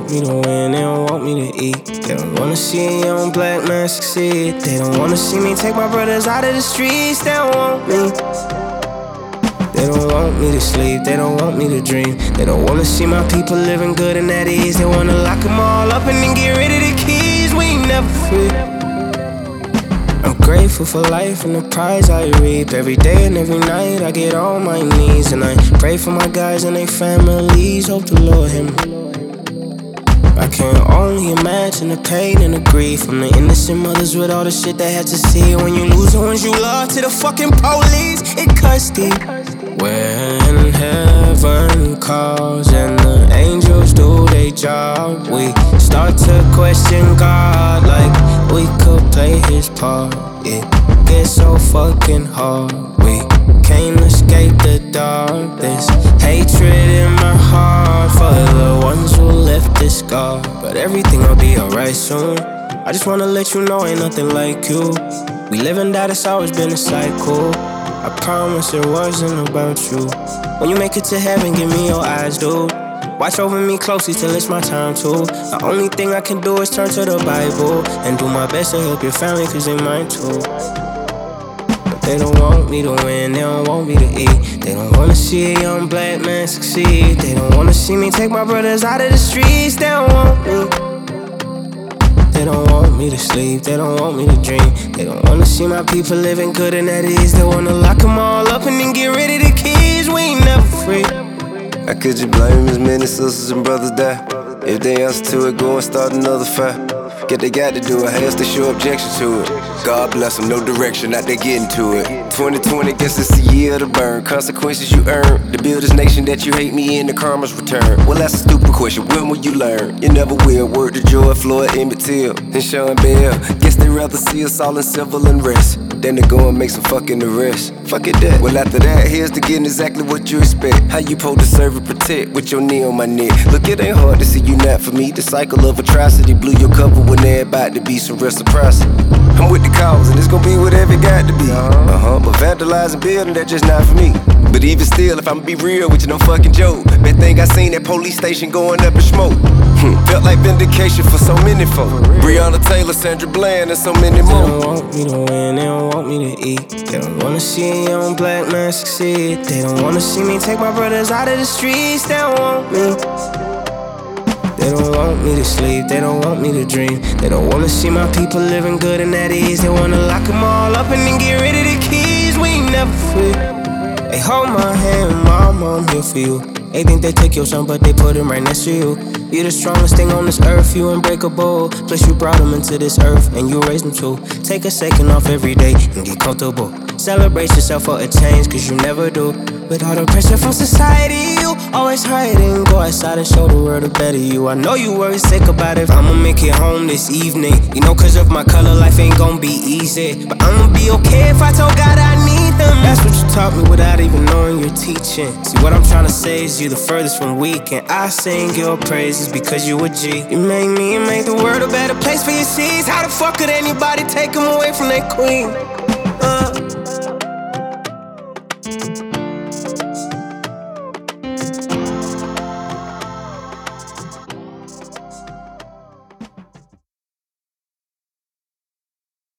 want me to win, they don't want me to eat. They don't wanna see a young black man succeed. They don't wanna see me take my brothers out of the streets. They don't want me. They don't want me to sleep, they don't want me to dream. They don't wanna see my people living good and at ease. They wanna lock them all up and then get rid of the keys. We ain't never free. I'm grateful for life and the prize I reap. Every day and every night I get on my knees, and I pray for my guys and their families. Hope the Lord hear me. I can only imagine the pain and the grief from the innocent mothers with all the shit they had to see. When you lose the ones you love to the fucking police, it cuts deep. When heaven calls and the angels do their job, we start to question God like we could play his part. It gets so fucking hard, we can't escape the dark. There's hatred in my heart for the ones who left this scar. But everything will be alright soon. I just wanna let you know ain't nothing like you. We live and die, it's always been a cycle. I promise it wasn't about you. When you make it to heaven, give me your eyes, dude. Watch over me closely till it's my time too. The only thing I can do is turn to the Bible and do my best to help your family, cause they mine too. But they don't want me to win, they don't want me to eat. They don't wanna see a young black man succeed. They don't wanna see me take my brothers out of the streets. They don't want me. They don't want me to sleep, they don't want me to dream. They don't wanna see my people living good and at ease. They wanna lock them all up and then get rid of the keys. We ain't never free. How could you blame as many sisters and brothers die? If they answer to it, go and start another fight. Get they got to do it, has to show objection to it. God bless them, no direction, not they getting to it. 2020, guess it's the year to burn. Consequences you earn, to build this nation that you hate me in, the karma's return. Well, that's a stupid question, when will you learn? You never will. Word to Joy, Floyd, Emmett Till, and Sean Bell. Guess they rather see us all in civil unrest than to go and make some fucking arrests. Fuck it that. Well, after that, here's to getting exactly what you expect. How you supposed to serve and protect with your knee on my neck? Look, it ain't hard to see you not for me. The cycle of atrocity blew your cover when there about to be some reciprocity. I'm with the cause and it's gonna be whatever it got to be. But vandalizing building, that's just not for me. But even still, if I'ma be real with you, no fucking joke. Best thing I seen that police station going up in smoke. Felt like vindication for so many folk. Breonna Taylor, Sandra Bland, and so many more. They don't want me to win, they don't want me to eat. They don't wanna see a young black man succeed. They don't wanna see me take my brothers out of the streets. They don't want me. They don't want me to sleep, they don't want me to dream. They don't wanna see my people living good and at ease. They wanna lock them all up and then get rid of the keys. We ain't never free. They hold my hand, mama, I'm here for you. They think they took your son, but they put him right next to you. You're the strongest thing on this earth, you unbreakable. Plus you brought him into this earth, and you raised him too. Take a second off every day and get comfortable. Celebrate yourself for a change, cause you never do. With all the pressure from society, you always hiding. Go outside and show the world a better you. I know you worry sick about it. I'ma make it home this evening. You know, cause of my color, life ain't gon' be easy. But I'ma be okay if I told God I need them. That's what you taught me without even knowing you're teaching. See, what I'm trying to say is you the furthest from weak, and I sing your praises because you a G. You make me, you make the world a better place for your seeds. How the fuck could anybody take them away from their queen?